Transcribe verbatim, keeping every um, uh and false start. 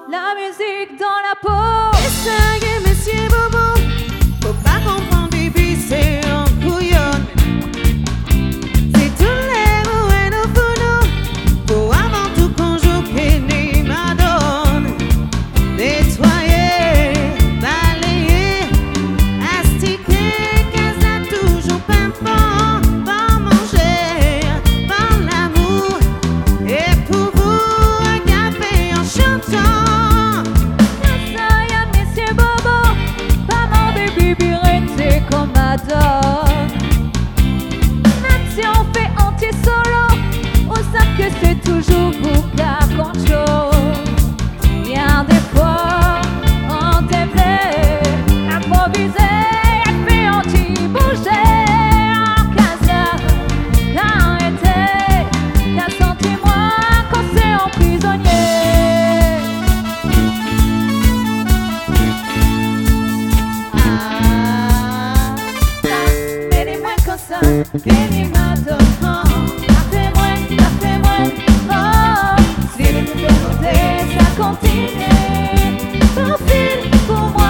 la musique dans la peau. Distinguez, messieurs Bobo, faut pas comprendre, baby, c'est un couillon. C'est tous les mots et nos phonos, faut avant tout conjuguer ni madone. Nettoyer, balayer, astiquer, casa toujours pimpant, pas manger, par l'amour, et pour vous un café en chantant. Ça y a Monsieur Bobo, pas mon baby birette comme Madone. Même si on fait entier solo, on sait que c'est toujours vous car contrôle. Bien des fois, on te plaît, improviser, fait entier bouger. En casa, arrêtez, qu'à sentez-moi quand c'est en prisonnier. Ah, fais-moi comme ça, fais-moi Madone. Fais-moi, fais-moi, oh, si vous me demandez, ça continue. Profil pour moi.